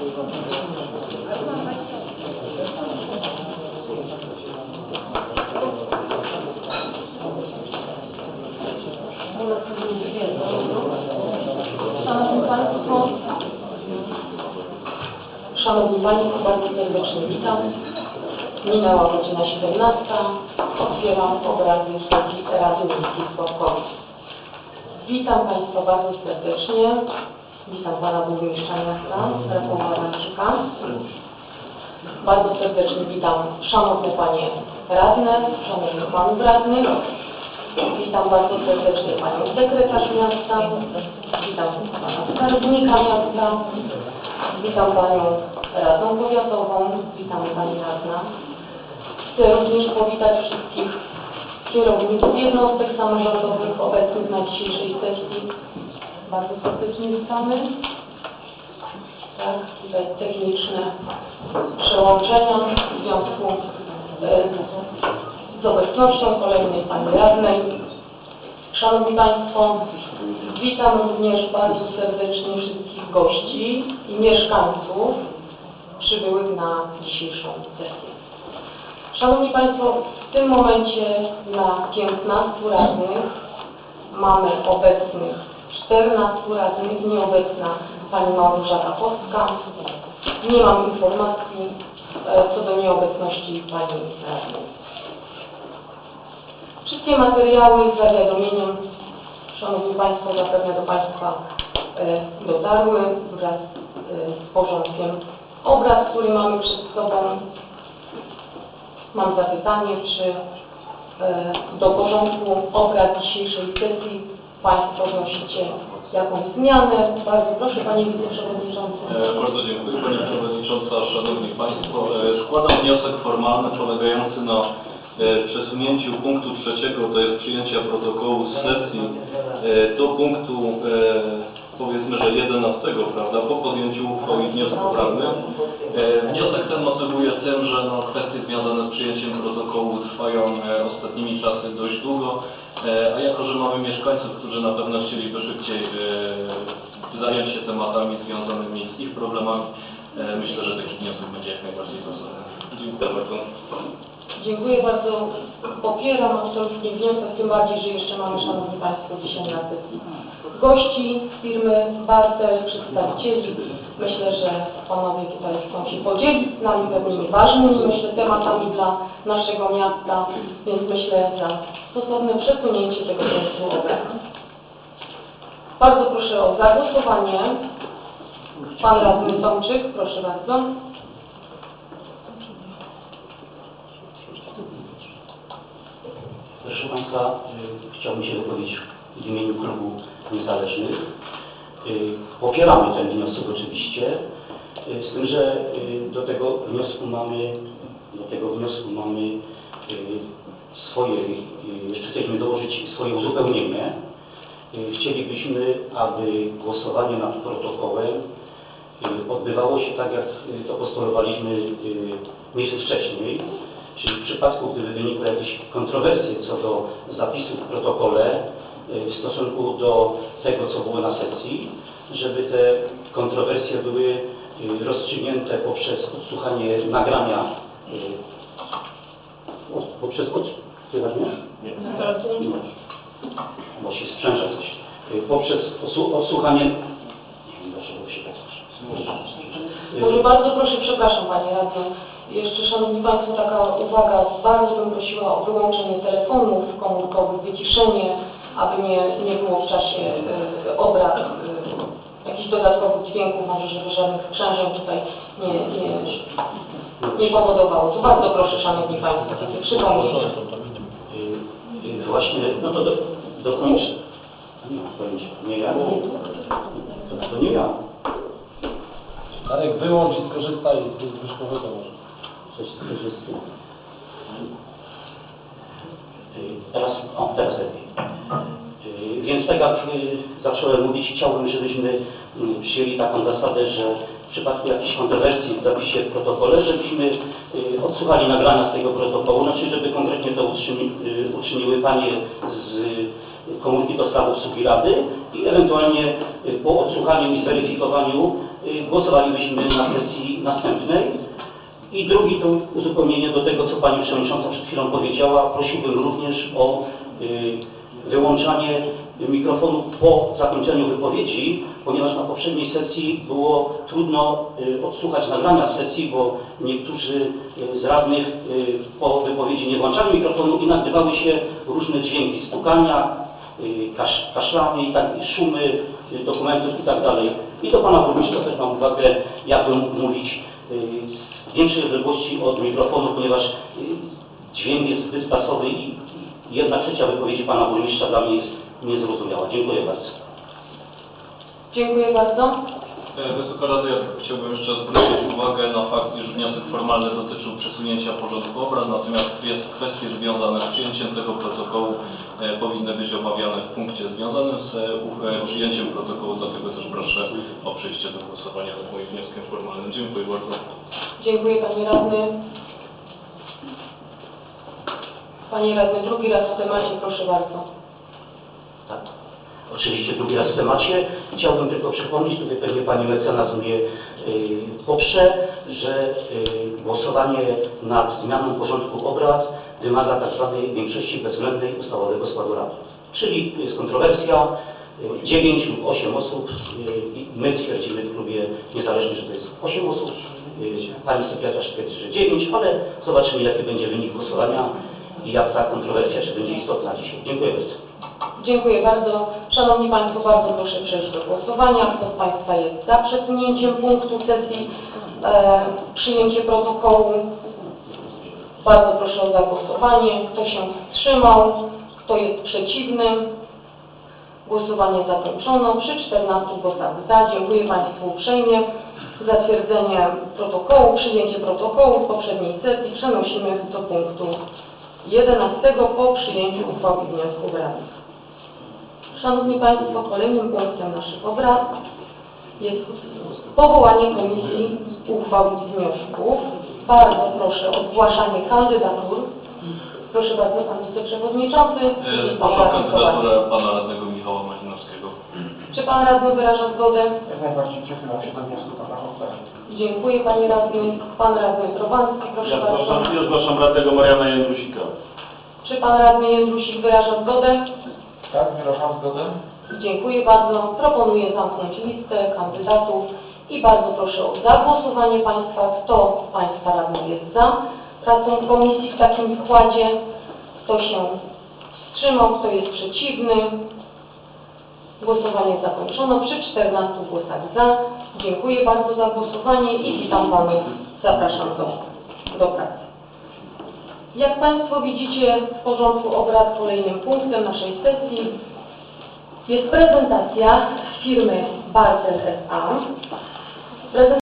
Szanowni Państwo, bardzo serdecznie witam. Minęła godzina 17. Otwieram obrady sesji Rady Miejskiej w Sławkowie. Witam Państwa bardzo serdecznie. Witam Pana Burmistrza Miasta, Rafała Adamczyka. Bardzo serdecznie witam Szanowne Panie Radne, Szanownych Panów Radnych. Witam bardzo serdecznie Panią Sekretarz Miasta. Witam Pana Skarbnika Miasta. Witam Panią Radną Powiatową. Witamy Pani Radna. Chcę również powitać wszystkich kierowników jednostek samorządowych obecnych na dzisiejszej sesji. Bardzo serdecznie witamy. Tak, tutaj techniczne przełączenia w związku z obecnością kolejnej Pani Radnej. Szanowni Państwo, witam również bardzo serdecznie wszystkich gości i mieszkańców przybyłych na dzisiejszą sesję. Szanowni Państwo, w tym momencie na 15 radnych mamy obecnych 14 radnych, nieobecna Pani Małgorzata Kostka. Nie mam informacji co do nieobecności Pani radnej. Wszystkie materiały z zawiadomieniem, Szanowni Państwo, zapewne do Państwa dotarły wraz z porządkiem obrad, który mamy przed sobą. Mam zapytanie, czy do porządku obrad dzisiejszej sesji Państwo wnosicie jakąś zmianę. Bardzo proszę, Panie Wiceprzewodniczący. Bardzo dziękuję Pani Przewodnicząca, Szanowni Państwo. Składam wniosek formalny polegający na przesunięciu punktu 3, to jest przyjęcia protokołu z sesji, do punktu powiedzmy, że 11, prawda, po podjęciu uchwały i wniosku prawnych. Wniosek ten motywuje tym, że kwestie związane z przyjęciem protokołu trwają ostatnimi czasy dość długo, a jako, że mamy mieszkańców, którzy na pewno chcieliby szybciej zająć się tematami związanymi z ich problemami, myślę, że taki wniosek będzie jak najbardziej stosowny. Dziękuję bardzo. Dziękuję bardzo. Popieram absolutnie wniosek, tym bardziej, że jeszcze mamy, Szanowni Państwo, dzisiaj na sesji gości firmy Bartel, przedstawicieli. Myślę, że Panowie tutaj chcą się podzielić z nami pewnymi ważnymi, myślę, tematami dla naszego miasta, więc myślę za stosowne przesunięcie tego punktu obrad. Bardzo proszę o zagłosowanie. Pan Radny Tomczyk, proszę bardzo. Proszę Państwa, chciałbym się wypowiedzieć w imieniu klubu niezależnych. Popieramy ten wniosek oczywiście, z tym, że do tego wniosku mamy swoje, jeszcze chcieliśmy dołożyć swoje uzupełnienie. Chcielibyśmy, aby głosowanie nad protokołem odbywało się tak, jak to postulowaliśmy miesiąc wcześniej. Czyli w przypadku, gdyby wynikły jakieś kontrowersje co do zapisów w protokole w stosunku do tego, co było na sesji, żeby te kontrowersje były rozstrzygnięte poprzez odsłuchanie nagrania, poprzez bo się sprzęża coś, poprzez odsłuchanie, nie wiem dlaczego się tak Może bardzo proszę, przepraszam Panie Radny. Jeszcze, Szanowni Państwo, taka uwaga, bardzo bym prosiła o wyłączenie telefonów komórkowych, wyciszenie, aby nie było w czasie obrad jakichś dodatkowych dźwięków, może żeby żadnych sprzężeń tutaj nie powodowało. To bardzo proszę, Szanowni Państwo, takie przypomnienie. Właśnie, no to dokończę. Nie ja. To nie ja. Darek, wyłącz i skorzystaj z Zbyszkowego może. Teraz lepiej. Więc tak jak zacząłem mówić, chciałbym, żebyśmy przyjęli taką zasadę, że w przypadku jakichś kontrowersji w zapisie w protokole, żebyśmy odsłuchali nagrania z tego protokołu, znaczy żeby konkretnie to uczyniły Panie z komórki do spraw obsługi Rady i ewentualnie po odsłuchaniu i zweryfikowaniu głosowalibyśmy na sesji następnej. I drugi to uzupełnienie do tego, co Pani Przewodnicząca przed chwilą powiedziała. Prosiłbym również o wyłączanie mikrofonu po zakończeniu wypowiedzi, ponieważ na poprzedniej sesji było trudno odsłuchać nagrania sesji, bo niektórzy z radnych po wypowiedzi nie włączali mikrofonu i nagrywały się różne dźwięki, stukania, kaszlanie, i szumy dokumentów i tak dalej. I do Pana Burmistrza też mam uwagę, jakby mógł mówić w większej odległości od mikrofonu, ponieważ dźwięk jest zbyt basowy i 1/3 wypowiedzi Pana Burmistrza dla mnie jest niezrozumiała. Dziękuję bardzo. Dziękuję bardzo. Wysoka Rado, ja chciałbym jeszcze zwrócić uwagę na fakt, iż wniosek formalny dotyczył przesunięcia porządku obrad, natomiast kwestie związane z przyjęciem tego protokołu powinny być omawiane w punkcie związanym z przyjęciem protokołu, dlatego też proszę o przejście do głosowania nad moim wnioskiem formalnym. Dziękuję bardzo. Dziękuję Panie Radny. Panie Radny, drugi raz w temacie, proszę bardzo. Tak. Oczywiście drugi raz w temacie. Chciałbym tylko przypomnieć, tutaj pewnie Pani Mecenas mnie poprze, że głosowanie nad zmianą porządku obrad wymaga tzw. większości bezwzględnej ustawowego składu rady. Czyli jest kontrowersja, 9 lub 8 osób. My twierdzimy w klubie niezależnie, że to jest 8 osób. Pani sekretarz twierdzi, że 9, ale zobaczymy, jaki będzie wynik głosowania i jak ta kontrowersja, czy będzie istotna dzisiaj. Dziękuję bardzo. Dziękuję bardzo. Szanowni Państwo, bardzo proszę przejść do głosowania. Kto z Państwa jest za przesunięciem punktu sesji, przyjęcie protokołu? Bardzo proszę o zagłosowanie. Kto się wstrzymał? Kto jest przeciwny? Głosowanie zakończono. Przy 14 głosach za. Dziękuję Państwu uprzejmie. Zatwierdzenie protokołu, przyjęcie protokołu z poprzedniej sesji przenosimy do punktu 11 po przyjęciu uchwały i wniosków radnych. Szanowni Państwo, kolejnym punktem naszych obrad jest powołanie komisji uchwał i wniosków. Bardzo proszę o zgłaszanie kandydatur. Proszę bardzo, Pan Wiceprzewodniczący. Proszę o kandydaturę Pana Radnego Michała Malinowskiego. Czy Pan Radny wyraża zgodę? Jak najbardziej przychylam się do wniosku Pana Hoffera. Dziękuję Panie Radny. Pan Radny Trowanski, proszę bardzo. Ja zgłaszam radnego Mariana Jędrusika. Czy Pan Radny Jędrusik wyraża zgodę? Tak, wyrażam zgodę. Dziękuję bardzo. Proponuję zamknąć listę kandydatów i bardzo proszę o zagłosowanie Państwa. Kto z Państwa radnych jest za pracą komisji w takim składzie? Kto się wstrzymał? Kto jest przeciwny? Głosowanie zakończono przy 14 głosach za. Dziękuję bardzo za głosowanie i witam Panów. Zapraszam do pracy. Jak Państwo widzicie w porządku obrad kolejnym punktem naszej sesji jest prezentacja firmy Bartel S.A.